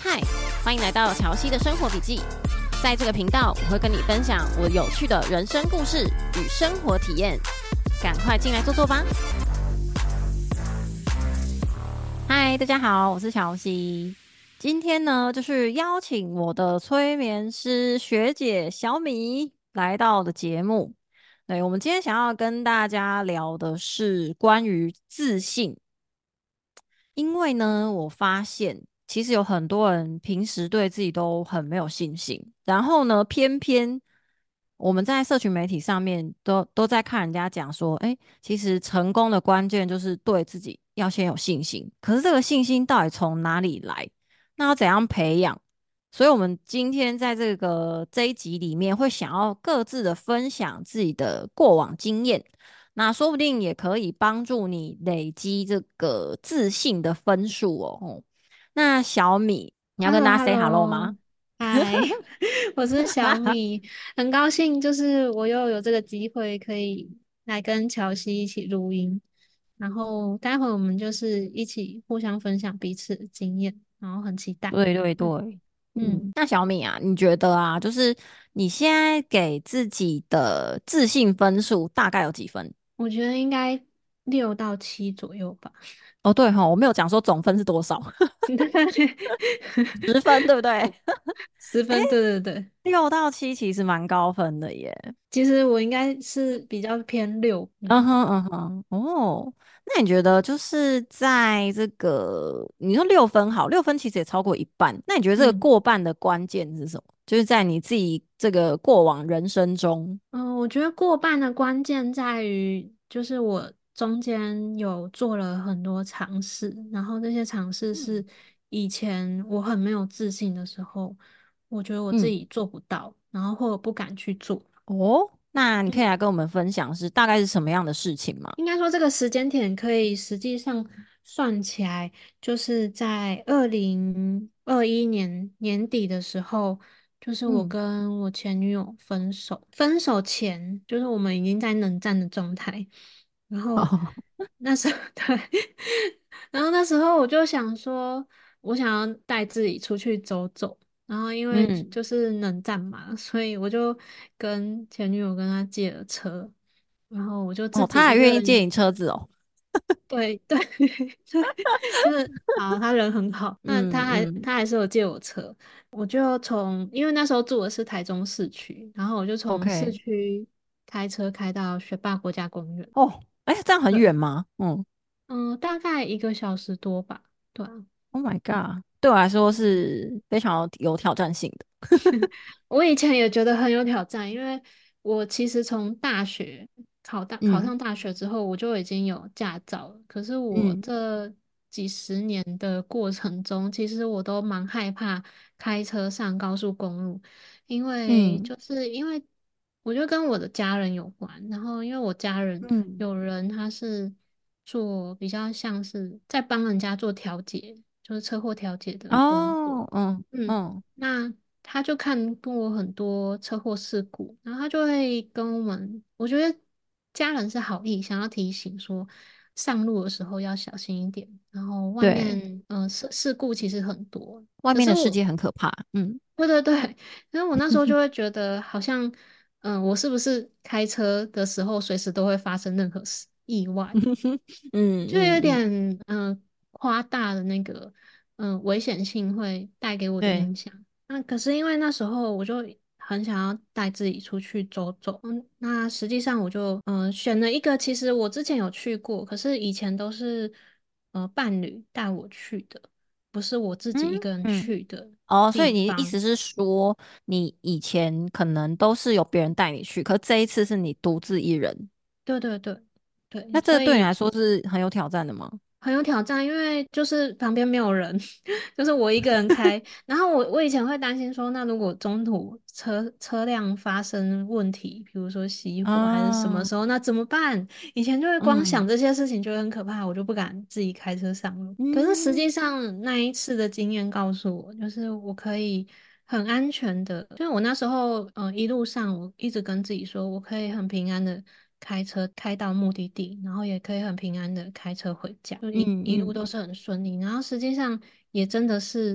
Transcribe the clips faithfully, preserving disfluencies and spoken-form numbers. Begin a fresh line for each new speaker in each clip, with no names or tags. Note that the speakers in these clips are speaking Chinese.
嗨，欢迎来到乔西的生活笔记。在这个频道，我会跟你分享我有趣的人生故事与生活体验。赶快进来坐坐吧。嗨，大家好，我是乔西。今天呢，就是邀请我的催眠师学姐小米来到我的节目。对，我们今天想要跟大家聊的是关于自信。因为呢，我发现其实有很多人平时对自己都很没有信心，然后呢，偏偏我们在社群媒体上面都都在看人家讲说，哎，其实成功的关键就是对自己要先有信心。可是这个信心到底从哪里来？那要怎样培养？所以，我们今天在这个这一集里面，会想要各自的分享自己的过往经验，那说不定也可以帮助你累积这个自信的分数哦。吼那小米，你
h
要
e l
跟
l o
大家
h e l l
say hello
o
吗？
嗨，我是小米，很高兴就是我又有这个机会可以来跟乔西一起录音，然后待会我们就是一起互相分享彼此的经验，然后很期待。
对对
嗯
对，嗯，
嗯，
那小米啊，你觉得啊，就是你现在给自己的自信分数大概有几分？
我觉得应该六到七左右吧。
哦，对哈，我没有讲说总分是多少，十分对不对？
十分，对对对，
六到七其实蛮高分的耶。
其实我应该是比较偏六分。
嗯哼嗯哼，哦，那你觉得就是在这个你说六分好，六分其实也超过一半，那你觉得这个
嗯。
过半的关键是什么？就是在你自己这个过往人生中，
嗯，我觉得过半的关键在于，就是我中间有做了很多尝试，然后这些尝试是
嗯
以前我很没有自信的时候，我觉得我自
嗯，
己做不到，然后或者不敢去做。
哦，那你可以来跟我们分享是大概是什么样的事情吗？
应该说这个时间点可以实际上算起来，就是在二零二一年年底的时候，就是我
嗯，
跟我前女友分手。分手前，就是我们已经在冷战的状态。然后
好，
那时候对，然后那时候我就想说，我想要带自己出去走走。然后因为
嗯，
就是冷战嘛，所以我就跟前女友跟他借了车。然后我就自
哦，
己
他还
一个人，
愿意借你车子哦，
对对对，就是好，他人很好，那他还
嗯嗯
他还是有借我车，我就从因为那时候住的是台中市区，然后我就从市
，OK，
区开车开到学霸国家公园。
哦，哎，这样很
对，
远吗？嗯
嗯，大概一个小时多吧。对啊。
，Oh my god，对我来说是非常有有挑战性的，
我以前也觉得很有挑战，因为我其实从大学考大考
嗯
上大学之后，我就已经有驾照了。可是我
嗯
这几十年的过程中，其实我都蛮害怕开车上高速公路，因为
嗯
就是因为我觉得跟我的家人有关，然后因为我家人
嗯。
有人他是做比较像是在帮人家做调解，就是车祸调解的工作。
哦，嗯
嗯。
嗯
那他就看过很多车祸事故，然后他就会跟我们，我觉得家人是好意，想要提醒说上路的时候要小心一点，然后外
对，
面呃事事故其实很多，
外面的世
可是我
界很可怕，嗯，
对对对，可是我那时候就会觉得好像嗯、我是不是开车的时候随时都会发生任何事意外？
嗯
就有
嗯嗯，
点嗯、呃夸大的那个嗯、呃危险性会带给我的
对，
影响。那可是因为那时候我就很想要带自己出去走走，嗯，那实际上我就嗯、呃选了一个，其实我之前有去过，可是以前都是呃伴侣带我去的，不是我自己
嗯
一个人
嗯，
去的
哦，所以
地方。
你的意思是说，你以前可能都是有别人带你去，可这一次是你独自一人，
对对对对，
那这个对你来
所以
说是很有挑战的吗？
很有挑战，因为就是旁边没有人，就是我一个人开。然后我我以前会担心说，那如果中途车车辆发生问题，比如说熄火还是什么
啊，
时候，那怎么办？以前就会光想
嗯
这些事情就会很可怕，我就不敢自己开车上路。可是实
嗯
际上那一次的经验告诉我，就是我可以很安全的，就是我那时候嗯、呃一路上我一直跟自己说，我可以很平安的开车开到目的地，然后也可以很平安的开车回家，就一
嗯嗯
一路都是很顺利。然后实际上也真的是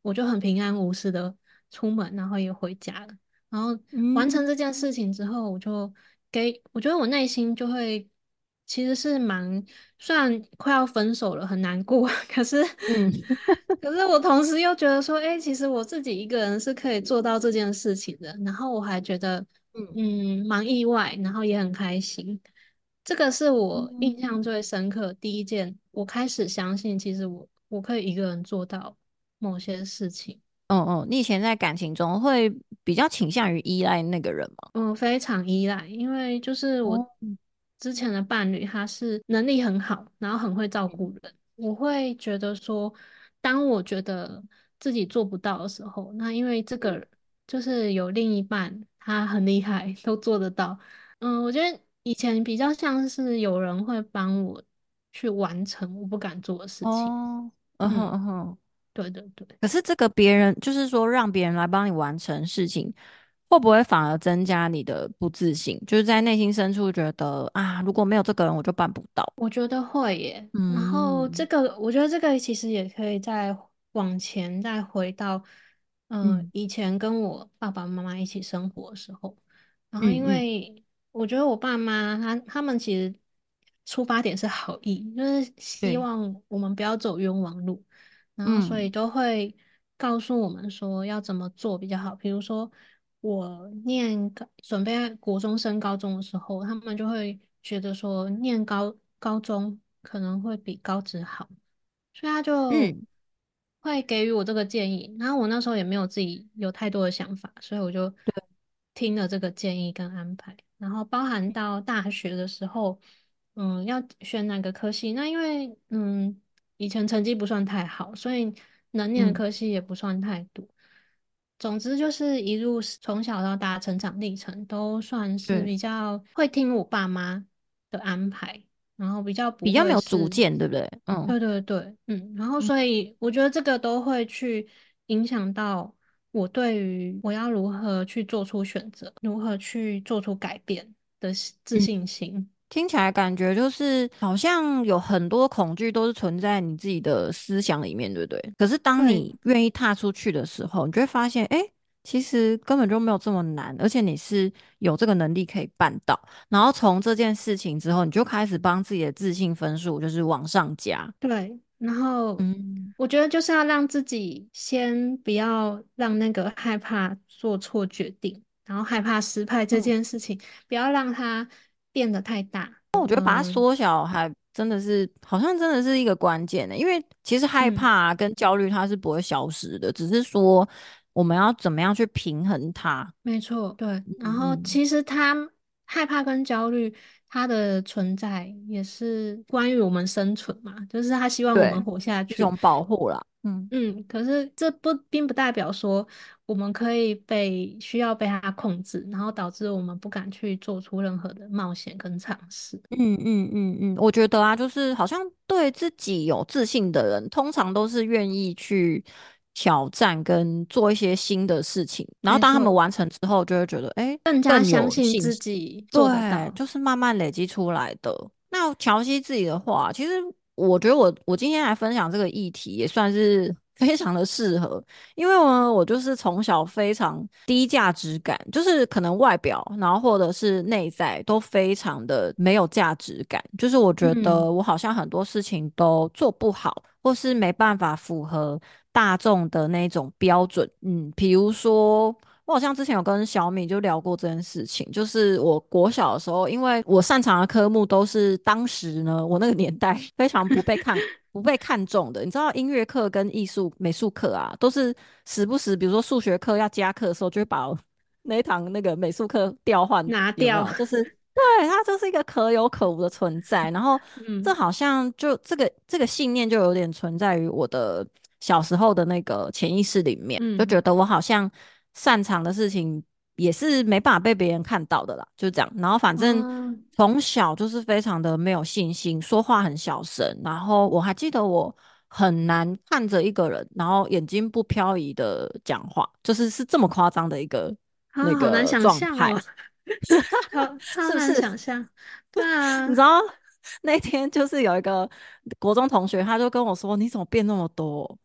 我就很平安无事的出门，然后也回家了。然后完
嗯
成这件事情之后，我就给，我觉得我内心就会其实是蛮，虽然快要分手了，很难过，可是
嗯
可是我同时又觉得说，哎，其实我自己一个人是可以做到这件事情的。然后我还觉得，
嗯
嗯，蛮意外，然后也很开心。这个是我印象
嗯
最深刻的第一件，我开始相信，其实我我可以一个人做到某些事情。
嗯嗯，你以前在感情中会比较倾向于依赖那个人吗？
嗯，非常依赖，因为就是我
哦，
之前的伴侣，他是能力很好，然后很会照顾人。我会觉得说，当我觉得自己做不到的时候，那因为这个就是有另一半，他很厉害，都做得到。嗯，我觉得以前比较像是有人会帮我去完成我不敢做的事情。
哦，嗯哼
嗯，
嗯哼。
对对对。
可是这个别人就是说让别人来帮你完成事情，会不会反而增加你的不自信？就是在内心深处觉得啊，如果没有这个人，我就办不到。
我觉得会耶，然后这
嗯
个，我觉得这个其实也可以再往前再回到，嗯、
嗯
以前跟我爸爸妈妈一起生活的时候，然后因
嗯嗯
为我觉得我爸妈他他们其实出发点是好意，就是希
对，
望我们不要走冤枉路，然后所以
嗯
都会告诉我们说要怎么做比较好。比如说我念高准备国中升高中的时候，他们就会觉得说念高高中可能会比高职好，所以他就
嗯
会给予我这个建议。然后我那时候也没有自己有太多的想法，所以我就听了这个建议跟安排。然后包含到大学的时候，嗯，要选哪个科系？那因为嗯以前成绩不算太好，所以能念的
嗯，
科系也不算太多。总之就是一路从小到大成长历程都算是
对，
比较会听我爸妈的安排，然后比较不
比较没有主
会是，
见，对不对？嗯
对对对，嗯，然后
嗯
所以我觉得这个都会去影响到我对于我要如何去做出选择，如何去做出改变的自
嗯。
信心。
听起来感觉就是好像有很多恐惧都是存在你自己的思想里面，对不对？可是当
对
你愿意踏出去的时候，你就会发现，哎，其实根本就没有这么难，而且你是有这个能力可以办到。然后从这件事情之后，你就开始帮自己的自信分数就是往上加。
对，然后
嗯
我觉得就是要让自己先不要让那个害怕做错决定，然后害怕失败这
嗯，
件事情，不要让它变得太大。
那我觉得把它
嗯
缩小，还真的是好像真的是一个关键的，因为其实害怕
嗯，
啊跟焦虑它是不会消失的，只是说我们要怎么样去平衡它。
没错，对。
嗯
然后
嗯，
其实他害怕跟焦虑，它的存在也是关于我们生存嘛，就是他希望我们
对，
活下去。
一种保护啦。嗯
嗯，可是这不并不代表说我们可以被需要被它控制，然后导致我们不敢去做出任何的冒险跟尝试。
嗯嗯嗯嗯，我觉得啊，就是好像对自己有自信的人，通常都是愿意去挑战跟做一些新的事情，然后当他们
没错，
完成之后，就会觉得哎，
更加
更有
相信自
信心。
己做得
对，
到。
就是慢慢累积出来的。那乔西自己的话，其实我觉得我我今天来分享这个议题，也算是非常的适合，因为呢，我就是从小非常低价值感，就是可能外表，然后或者是内在都非常的没有价值感，就是我觉
嗯，
得我好像很多事情都做不好，或是没办法符合大众的那种标准。嗯，比如说。我好像之前有跟小米就聊过这件事情，就是我国小的时候，因为我擅长的科目都是当时呢我那个年代非常不被看不被看重的。你知道音乐课跟艺术美术课啊，都是时不时，比如说数学课要加课的时候，就会把我那一堂那个美术课调换，
拿掉。
有没有？就是对它就是一个可有可无的存在。然后这
嗯
好像就这个这个信念就有点存在于我的小时候的那个潜意识里面，就
嗯
觉得我好像擅长的事情也是没办法被别人看到的啦，就这样。然后反正
啊
从小就是非常的没有信心，说话很小声，然后我还记得我很难看着一个人，然后眼睛不漂移的讲话，就是是这么夸张的一个那
啊，好难
个
想
状态，
象哦，超超难
是不是？
想象。对啊，
你知道那天就是有一个国中同学，他就跟我说："你怎么变那么多？"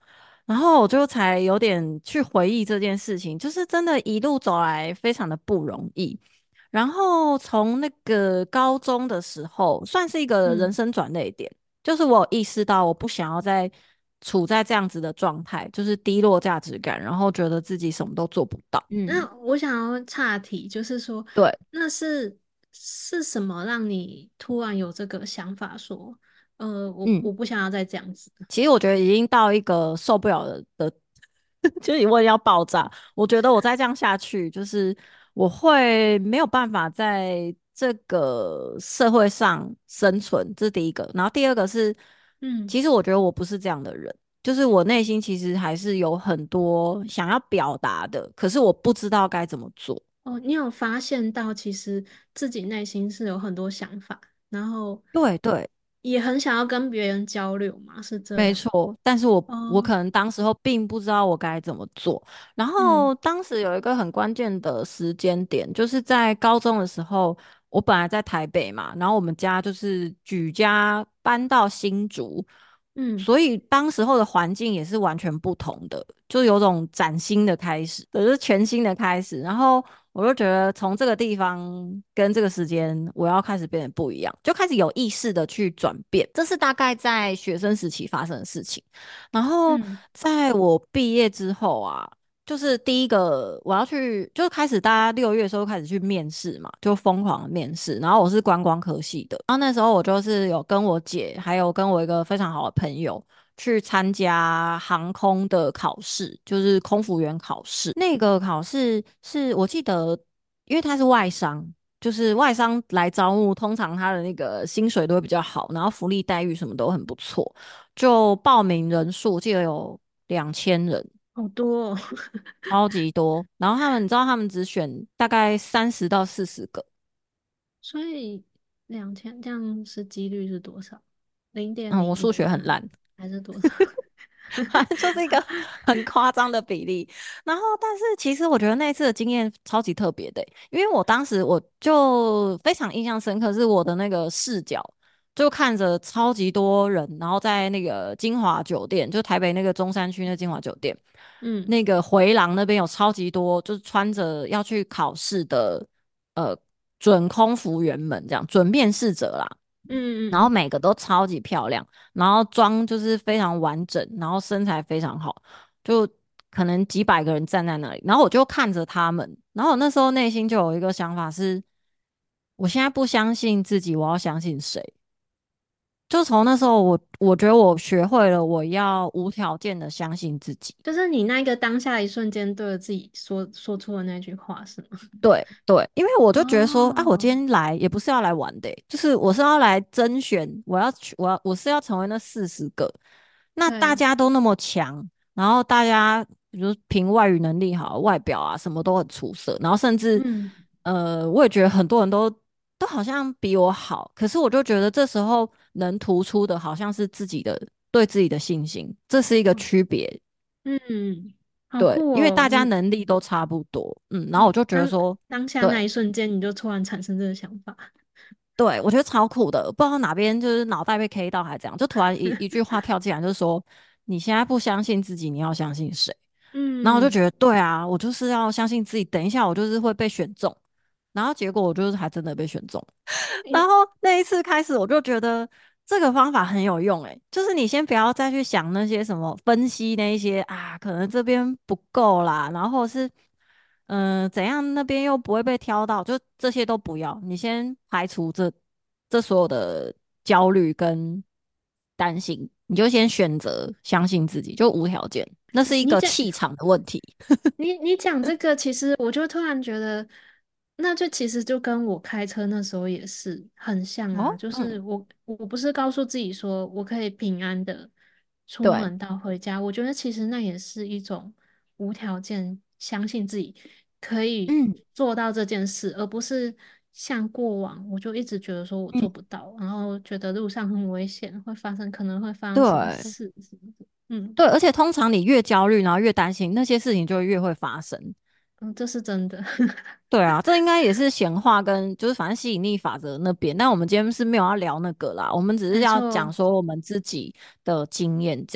然后我就才有点去回忆这件事情，就是真的一路走来非常的不容易。然后从那个高中的时候，算是一个人
嗯
生转捩点，就是我有意识到我不想要再处在这样子的状态，就是低落价值感，然后觉得自己什么都做不到。
那
嗯，
我想要岔题，就是说，
对，
那是是什么让你突然有这个想法说，呃，我
嗯。
我不想要再这样子。
其实我觉得已经到一个受不了的的，就是我也要爆炸。我觉得我再这样下去，就是我会没有办法在这个社会上生存，这是第一个。然后第二个是，
嗯。
其实我觉得我不是这样的人，就是我内心其实还是有很多想要表达的，可是我不知道该怎么做。
哦，你有发现到其实自己内心是有很多想法，然后
对对，
也很想要跟别人交流嘛，是这样。
没错，但是我我
哦。
可能当时候并不知道我该怎么做。然
嗯
后当时有一个很关键的时间点，就是在高中的时候，我本来在台北嘛，然后我们家就是举家搬到新竹，
嗯。
所以当时候的环境也是完全不同的，就有种崭新的开始，就是全新的开始。然后我就觉得从这个地方跟这个时间，我要开始变得不一样，就开始有意识的去转变。这是大概在学生时期发生的事情。然后
嗯
在我毕业之后啊，就是第一个我要去，就开始大家六月的时候开始去面试嘛，就疯狂的面试。然后我是观光科系的，然后那时候我就是有跟我姐，还有跟我一个非常好的朋友去参加航空的考试，就是空服员考试。那个考试是我记得，因为它是外商。就是外商来招募，通常他的那个薪水都会比较好，然后福利待遇什么都很不错。就报名人数记得有两千人，
好多哦。
超级多。然后他们，你知道他们只选大概三十到四十个，
所以两千这样是几率是多少？零点
嗯，我
零
数
五吗？
学很烂，
还是多少？
反正就是一个很夸张的比例。然后，但是其实我觉得那一次的经验超级特别的欸，因为我当时我就非常印象深刻，是我的那个视角。就看着超级多人，然后在那个金华酒店，就台北那个中山区那金华酒店，
嗯
那个回廊那边有超级多，就是穿着要去考试的呃准空服员们，这样准面试者啦。然后
嗯嗯。
每个都超级漂亮，然后妆就是非常完整，然后身材非常好，就可能几百个人站在那里，然后我就看着他们，然后我那时候内心就有一个想法是，我现在不相信自己，我要相信谁？就从那时候我，我觉得我学会了，我要无条件的相信自己。
就是你那个当下一瞬间对着自己说说出的那句话是吗？
对对，因为我就觉得说，啊，我今
哦。
天来也不是要来玩的欸就是我是要来甄选，我要去，我要我是要成为那四十个。那大
对。
家都那么强，然后大家比如凭外语能力好，外表啊什么都很出色，然后甚至
嗯。
呃，我也觉得很多人都都好像比我好，可是我就觉得这时候能突出的好像是自己的对自己的信心，这是一个
哦。
区别。
嗯。好
对，因为
酷哦！
大家
你
能力都差不多，嗯，然后我
嗯，
就觉得
当
说。
当下那
对，
一瞬间，你就突然产生这个想法。
对，我觉得超酷的，不知道哪边就是脑袋被 K 到还是怎样，就突然一一句话跳进来，就是说你现在不相信自己，你要相信谁？然后我就
嗯。
觉得对啊，我就是要相信自己，等一下我就是会被选中，然后结果我就是还真的被选中，然
诶。
后那一次开始我就觉得这个方法很有用，诶，就是你先不要再去想那些什么分析那一些啊，可能这边不够啦，然后是。嗯、呃怎样那边又不会被挑到，就这些都不要，你先排除这这所有的焦虑跟担心，你就先选择相信自己，就无条件，那是一个
你讲
气场的问题。
你你讲这个，其实我就突然觉得，那就其实就跟我开车那时候也是很像啊。
哦，
就是
嗯，
我我不是告诉自己说我可以平安的出
对，
门到回家，我觉得其实那也是一种无条件相信自己可以
嗯
做到这件事，而不是像过往我就一直觉得说我做
嗯，
不到，然后觉得路上很危险，会发生可能会发生什么
对
事什么的。嗯。
对，而且通常你越焦虑，然后越担心，那些事情就会越会发生。
嗯，这是真的。
对啊，这应该也是显化跟就是反正吸引力法则那边，但我们今天是没有要聊那个啦，我们只是
没
要讲
错。
说我们自己的经验这样。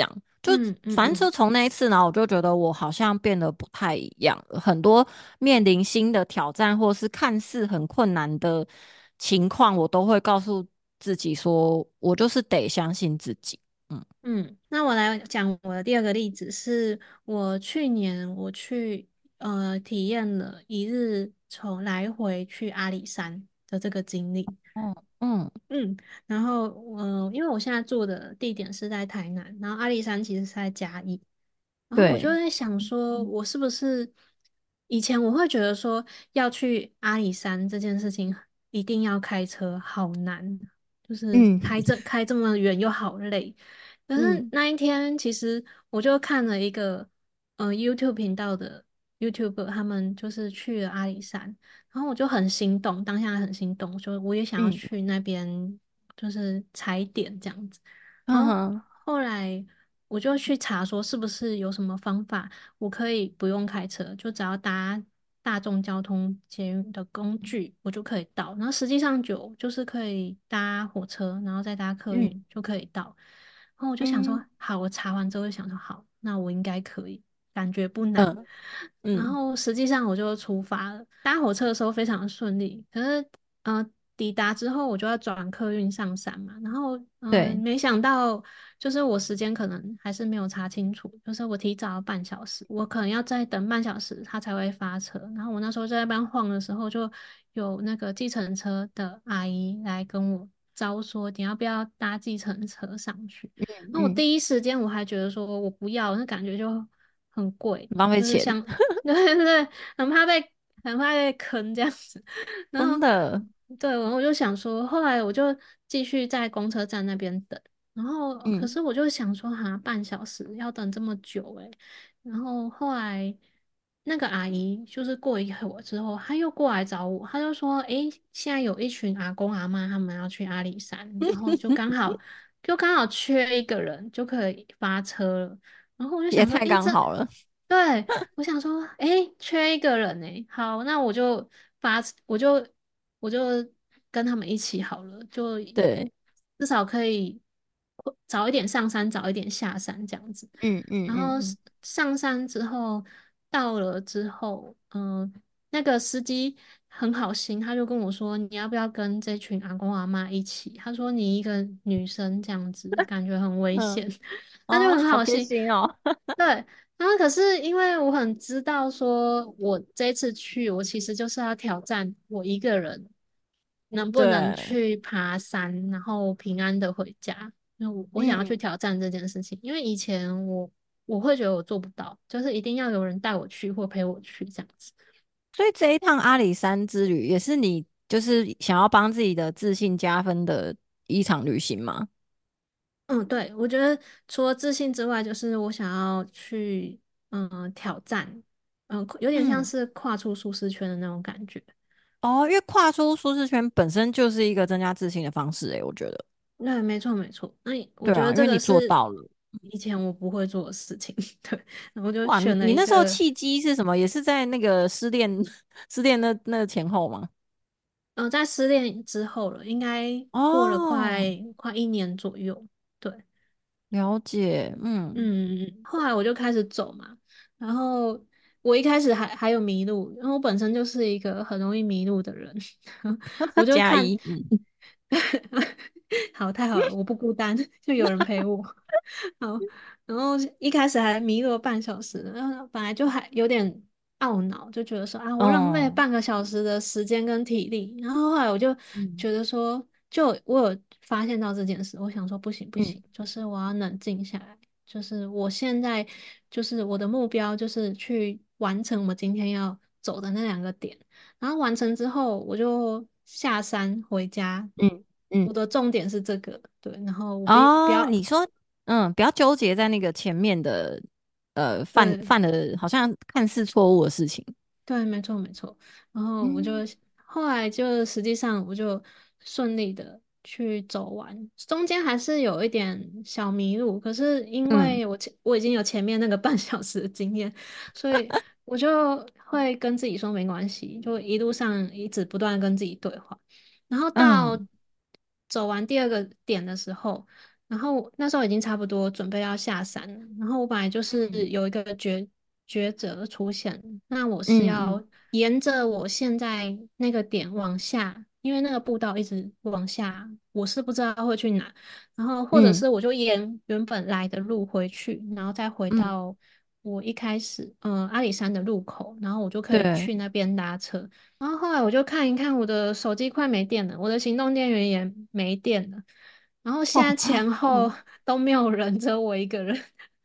就
嗯嗯
反正就
嗯
从那一次呢，我就觉得我好像变得不太一样了。很多面临新的挑战，或是看似很困难的情况，我都会告诉自己说，我就是得相信自己。嗯，
嗯。那我来讲我的第二个例子，是我去年我去呃体验了一日从来回去阿里山的这个经历。
哦，嗯，
嗯，然后呃，因为我现在住的地点是在台南，然后阿里山其实是在嘉义，然后我就
对，
在想说，我是不是以前我会觉得说要去阿里山这件事情一定要开车，好难，就是
嗯
开这开这么远又好累。可是
嗯
那一天，其实我就看了一个呃 YouTube 频道的 YouTuber，他们就是去了阿里山。然后我就很心动，当下很心动，说我也想要
嗯
去那边，就是踩点这样子。然后
嗯哼，
后来我就去查说，是不是有什么方法，我可以不用开车，就只要搭大众交通捷运的工具，我就可以到。然后实际上就就是可以搭火车，然后再搭客
嗯
运就可以到。然后我就想说，
嗯
好，我查完之后就想说，好，那我应该可以，感觉不难。
嗯
然
嗯
后实际上我就出发了，搭火车的时候非常顺利，可是呃抵达之后我就要转客运上山嘛，然后嗯、呃
对，
没想到就是我时间可能还是没有查清楚，就是我提早了半小时，我可能要再等半小时他才会发车，然后我那时候在那边晃的时候，就有那个计程车的阿姨来跟我招说你要不要搭计程车上去。那我
嗯，
第一时间我还觉得说我不要，那感觉就很贵，
浪费钱，
就是像对对对，很怕被很怕被坑这样子。然后
真的，
对，我就想说，后来我就继续在公车站那边等，然后可
嗯
是我就想说，哈，半小时要等这么久诶。然后后来那个阿姨就是过一会儿之后，她又过来找我，她就说，诶，现在有一群阿公阿嬷他们要去阿里山，然后就刚好就刚好缺一个人就可以发车了。然后我就想说，
也太
诶，这
刚好了，
对，我想说，诶，缺一个人诶，好，那我就发，我就我就跟他们一起好了，就
对，
至少可以早一点上山，早一点下山这样子。
嗯嗯
然后 s-
嗯嗯
上山之后，到了之后，嗯、那个司机很好心，他就跟我说，你要不要跟这群阿公阿妈一起？他说你一个女生这样子，感觉很危
嗯，
险，他就
哦，好贴
很好心。
心哦，
对，然后可是因为我很知道说，我这一次去，我其实就是要挑战我一个人能不能
对，
去爬山，然后平安的回家。因为我我想要去
嗯。
挑战这件事情，因为以前我我会觉得我做不到，就是一定要有人带我去或陪我去这样子。
所以这一趟阿里山之旅也是你就是想要帮自己的自信加分的一场旅行吗？
嗯，对，我觉得除了自信之外，就是我想要去嗯挑战，嗯，有点像
嗯，
是跨出舒适圈的那种感觉。
哦，因为跨出舒适圈本身就是一个增加自信的方式，诶，我觉得。
对，没错没错。那我
对啊，因
觉得这
为你
个是
做到了。
以前我不会做的事情，对，然后就
哇，你
选了
你那时候
一个，
契机是什么？也是在那个失恋失恋那那前后吗？
嗯、在失恋之后了，应该过了快
哦，
快一年左右，对。
了解，嗯
嗯，后来我就开始走嘛，然后我一开始还还有迷路，因为我本身就是一个很容易迷路的人，我就看，
加一，嗯
好，太好了，我不孤单，就有人陪我。好，然后一开始还迷路了半小时，然后本来就还有点懊恼，就觉得说啊，我浪费了
哦，
半个小时的时间跟体力。然后后来我就
嗯
觉得说，就我有发现到这件事，我想说不行不
嗯
行，就是我要冷静下来，就是我现在就是我的目标就是去完成我今天要走的那两个点，然后完成之后我就下山回家。
嗯嗯。
我的重点是这个，对，然后我不不
哦，
要。
你说，嗯，不要纠结在那个前面的，呃，犯
对，
犯的好像看似错误的事情。
对，没错没错。然后我就
嗯
后来就实际上我就顺利的去走完，中间还是有一点小迷路，可是因
嗯
为我前我已经有前面那个半小时的经验，所以我就会跟自己说没关系，就一路上一直不断地跟自己对话。然后到
嗯
走完第二个点的时候， 然后那时候已经差不多准备要下山了，然后我本来就是
嗯
有一个抉抉择出现，那我是
嗯嗯，
要沿着我现在那个点往下，因为那个步道一直往下，我是不知道会去哪，然后或者
嗯
是我就沿原本来的路回去，然后再回
嗯，
到我一开始嗯、呃阿里山的路口，然后我就可以
对，
去那边搭车。然后后来我就看一看我的手机快没电了，我的行动电源也没电了。然后现在
哦，
前后
嗯
都没有人，只有我一个人。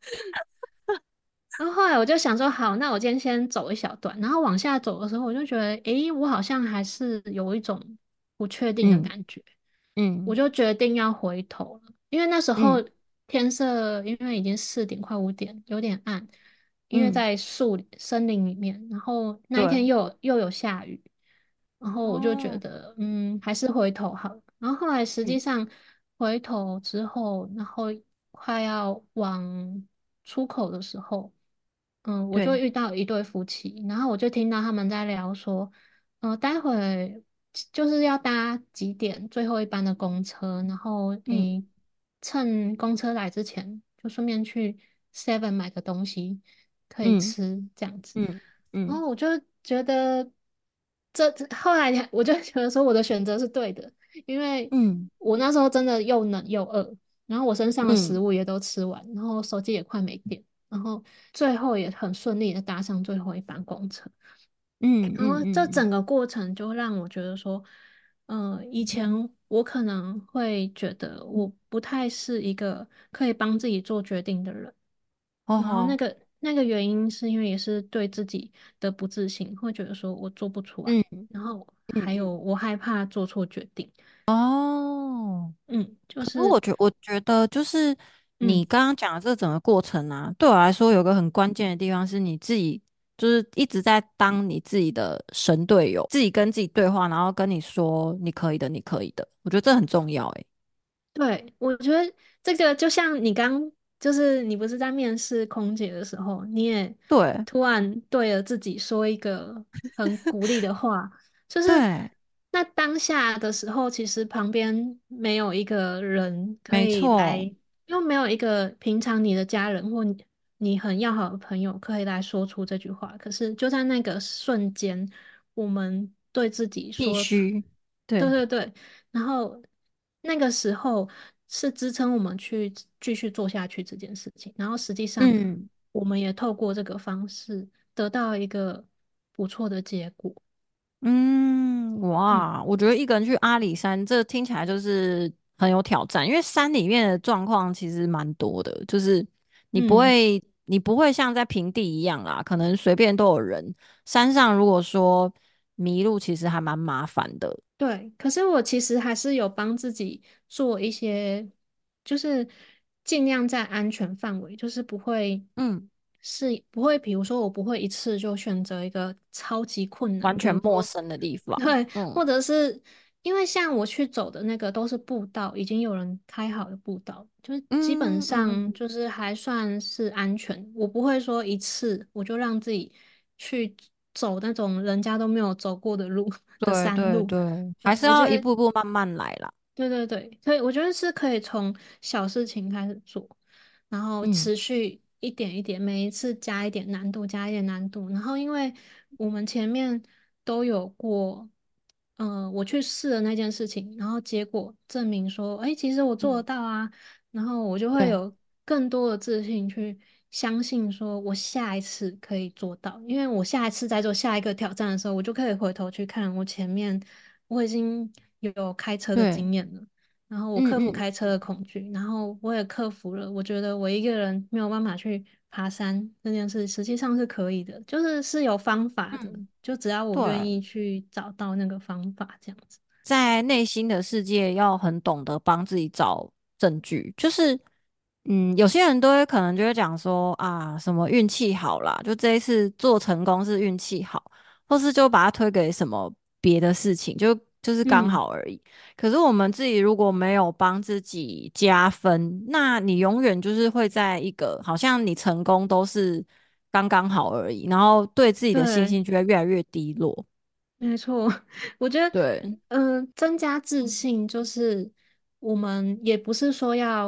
然后后来我就想说，好，那我今天先走一小段，然后往下走的时候，我就觉得，诶，我好像还是有一种不确定的
嗯
感觉，我
嗯
就决定要回头了。因为那时候
嗯
天色因为已经四点快五点，有点暗，因为
嗯，
在树里森林里面，然后那一天
对，
又有又有下雨，然后我就觉
哦，
得，嗯，还是回头好了。然后后来实
嗯
际上回头之后，然后快要往出口的时候，嗯，我就
对，
遇到一对夫妻，然后我就听到他们在聊说，呃，待会就是要搭几点最后一班的公车，然后
嗯
诶，趁公车来之前，就顺便去 Seven 买个东西可以
嗯
吃，这样子。
嗯嗯
然后我就觉得这，这后来我就觉得说我的选择是对的，因为
嗯
我那时候真的又冷又饿，然后我身上的食
嗯
物也都吃完，然后手机也快没电，然后最后也很顺利的搭上最后一班公车。
嗯
然后这
嗯嗯，
整个过程就让我觉得说，嗯、以前我可能会觉得我不太是一个可以帮自己做决定的人。然后那
哦吼，
个那个原因是因为也是对自己的不自信，会觉得说我做不出来，
嗯
然后
嗯嗯，
还有我害怕做错决定。
哦。
嗯，就
可是我
是
觉我觉得就是你
嗯，
刚刚讲的这整个过程啊，对我来说有个很关键的地方是你自己就是一直在当你自己的神队友，自己跟自己对话，然后跟你说你可以的，你可以的。我觉得这很重要诶。
对，我觉得这个就像你刚就是你不是在面试空姐的时候，你也
对
突然对着自己说一个很鼓励的话，就是
对，
那当下的时候，其实旁边没有一个人可
没
以来，
错，
又没有一个平常你的家人或你你很要好的朋友可以来说出这句话。可是就在那个瞬间，我们对自己说出，
必须，对，
对对对，然后那个时候是支撑我们去继续做下去这件事情。然后实际上，
嗯。
我们也透过这个方式得到一个不错的结果。
嗯，
嗯
哇，我觉得一个人去阿里山，这听起来就是很有挑战，因为山里面的状况其实蛮多的，就是你不
嗯。
会，你不会像在平地一样啦，可能随便都有人。山上如果说迷路，其实还蛮麻烦的。
对，可是我其实还是有帮自己做一些，就是尽量在安全范围，就是不会
嗯，
是不会，比如说我不会一次就选择一个超级困难，
完全
比如说
陌生的地方。
对，
嗯
或者是因为像我去走的那个都是步道，已经有人开好的步道，就是基本
嗯
上
嗯，
就是还算是安全。我不会说一次我就让自己去走那种人家都没有走过的路的
对
山路。
对对，还
对，
是要一
我觉得
步步慢慢来啦。
对对对，所以我觉得是可以从小事情开始做，然后
嗯，
持续一点一点，每一次加一点难度，加一点难度。然后因为我们前面都有过，呃，我去试了那件事情，然后结果证明说，哎，其实我做得
嗯，
到啊，然后我就会
对，
有更多的自信去相信说我下一次可以做到，因为我下一次在做下一个挑战的时候，我就可以回头去看我前面。我已经有开车的
对，
经验了，然后我克服
嗯嗯
开车的恐惧，然后我也克服了，我觉得我一个人没有办法去爬山这件事，实际上是可以的，就是是有方法的，
嗯，
就只要我愿
对。
意去找到那个方法，这样子。
在内心的世界要很懂得帮自己找证据，就是，嗯，有些人都会可能就会讲说啊，什么运气好啦，就这一次做成功是运气好，或是就把它推给什么别的事情，就就是刚
嗯，
好而已。可是我们自己如果没有帮自己加分，那你永远就是会在一个好像你成功都是刚刚好而已，然后对自己的信
对。
心就会越来越低落。
没错，我觉得，
对，
嗯、增加自信就是我们也不是说要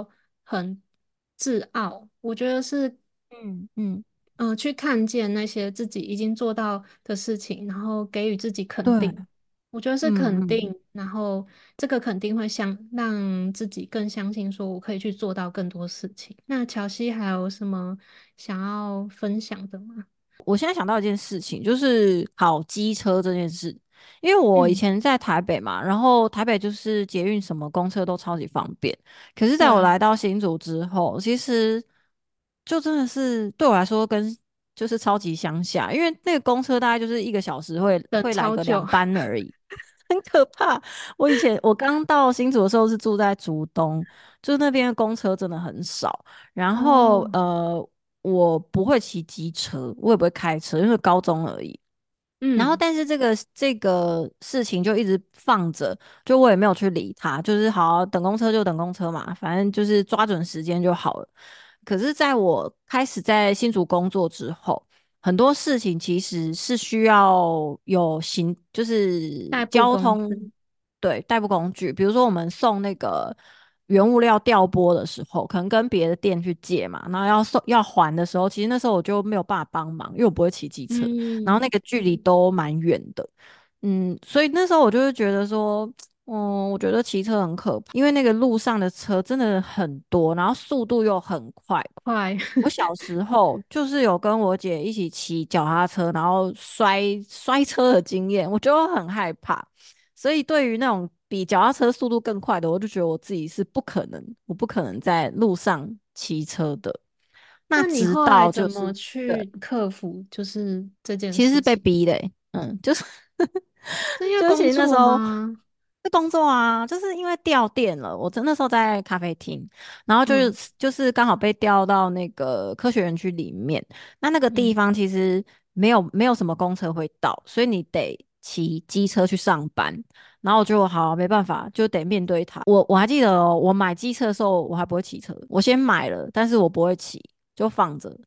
很自傲，我觉得是，
嗯嗯，
嗯、去看见那些自己已经做到的事情，然后给予自己肯
对，
定。我觉得是
嗯嗯。
肯定，然后这个肯定会相让自己更相信，说我可以去做到更多事情。那乔西还有什么想要分享的吗？
我现在想到一件事情，就是考机车这件事。因为我以
嗯，
前在台北嘛，然后台北就是捷运什么公车都超级方便。可是，在我
对啊，
来到新竹之后，其实就真的是对我来说跟就是超级乡下，因为那个公车大概就是一个小时会
等
会来
超久。
个两班而已。很可怕。我以前我刚到新竹的时候是住在竹东，就那边的公车真的很少。然后
哦，
呃，我不会骑机车，我也不会开车，因为高中而已。然后，
嗯
但是这个这个事情就一直放着，就我也没有去理他，就是好等公车就等公车嘛，反正就是抓准时间就好了。可是，在我开始在新竹工作之后，很多事情其实是需要有行，就是
代步
交
工具。
通，对，代步工具。比如说我们送那个原物料调拨的时候，可能跟别的店去借嘛，然后要送要还的时候，其实那时候我就没有办法帮忙，因为我不会骑机车。然后
嗯，
那个距离都蛮远的。嗯，所以那时候我就是觉得说，嗯，我觉得骑车很可怕，因为那个路上的车真的很多，然后速度又很快。
快。
我小时候就是有跟我姐一起骑脚踏车，然后摔摔车的经验，我就很害怕。所以对于那种比脚踏车速度更快的，我就觉得我自己是不可能，我不可能在路上骑车的。那
那你
直
后来
到就是。
怎么去克服就是这件
其实是被
事情？
逼的欸。嗯，就是
是因为
就是其
工作
实那时候
吗？
是工作啊，就是因为调店了。我真那时候在咖啡厅，然后就
嗯
是就是刚好被调到那个科学园区里面。那那个地
嗯，
方其实没有没有什么公车会到，所以你得骑机车去上班。然后我就好没办法，就得面对它。我我还记得哦，我买机车的时候我还不会骑车，我先买了，但是我不会骑，就放着。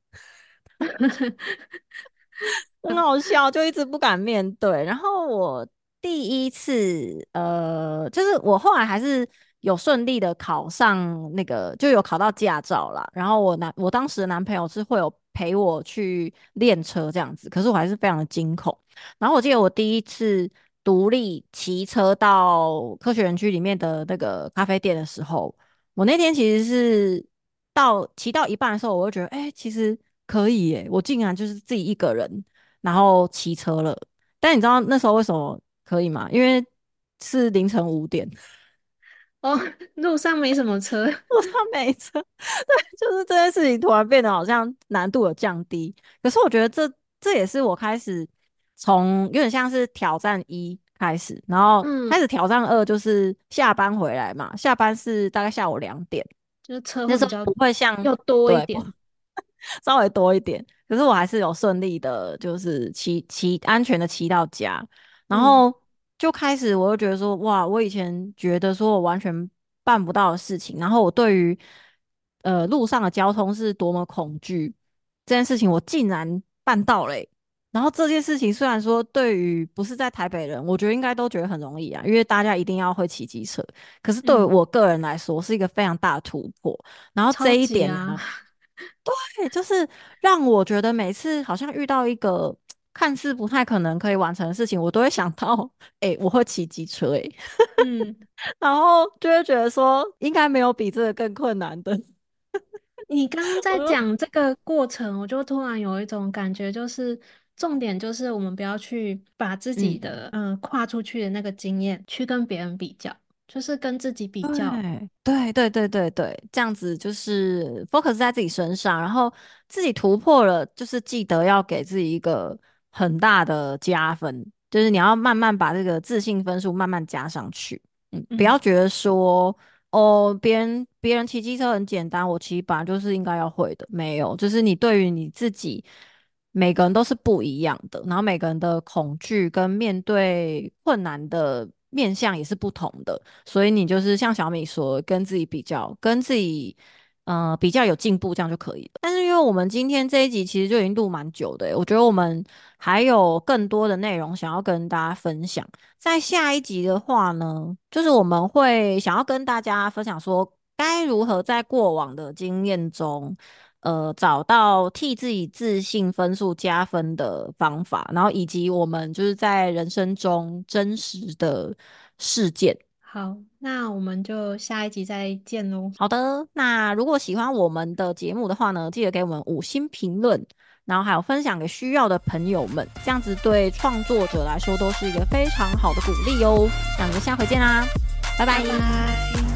很好笑，就一直不敢面对。然后我第一次，呃，就是我后来还是有顺利的考上那个，就有考到驾照啦。然后我男，我当时的男朋友是会有陪我去练车这样子，可是我还是非常的惊恐。然后我记得我第一次独立骑车到科学园区里面的那个咖啡店的时候，我那天其实是到骑到一半的时候，我就觉得，哎、其实可以耶，我竟然就是自己一个人。然后骑车了。但你知道那时候为什么可以吗？因为是凌晨五点。
哦，路上没什么车。
我上没车。对，就是这件事情突然变得好像难度有降低。可是我觉得这这也是我开始从有点像是挑战一开始，然后开
嗯，
始挑战二，就是下班回来嘛，下班是大概下午两点。
就是车会比较
那时候不会像
又多一
对，不
点。
稍微多一点，可是我还是有顺利的，就是骑骑安全的骑到家。然
嗯
后就开始我就觉得说，哇，我以前觉得说我完全办不到的事情，然后我对于呃路上的交通是多么恐惧，这件事情我竟然办到了欸。然后这件事情虽然说对于不是在台北人，我觉得应该都觉得很容易啊，因为大家一定要会骑机车。可是对于
嗯，
我个人来说，是一个非常大的突破。然后
超
这一点呢、
级啊。
对，就是让我觉得每次好像遇到一个看似不太可能可以完成的事情，我都会想到，诶，我会骑机车，诶，
嗯，
然后就会觉得说，应该没有比这个更困难的。
你刚刚在
我就
讲这个过程，我就突然有一种感觉，就是重点就是我们不要去把自己
嗯。
的嗯、呃跨出去的那个经验去跟别人比较，就是跟自己比较。
对对对对对对，这样子就是 focus 在自己身上，然后自己突破了，就是记得要给自己一个很大的加分，就是你要慢慢把这个自信分数慢慢加上去。嗯，不
嗯
要觉得说哦，别人别人骑机车很简单，我骑本来就是应该要会的，没有，就是你对于你自己，每个人都是不一样的，然后每个人的恐惧跟面对困难的面向也是不同的。所以你就是像小米说，跟自己比较，跟自己呃比较有进步，这样就可以了。但是因为我们今天这一集其实就已经录蛮久的欸，我觉得我们还有更多的内容想要跟大家分享。在下一集的话呢，就是我们会想要跟大家分享说。 该如何在过往的经验中，呃，找到替自己自信分数加分的方法，然后以及我们就是在人生中真实的事件。
好，那我们就下一集再见喽。
好的，那如果喜欢我们的节目的话呢，记得给我们五星评论，然后还有分享给需要的朋友们，这样子对创作者来说都是一个非常好的鼓励哦。那我们就下回见啦，拜拜。
拜拜。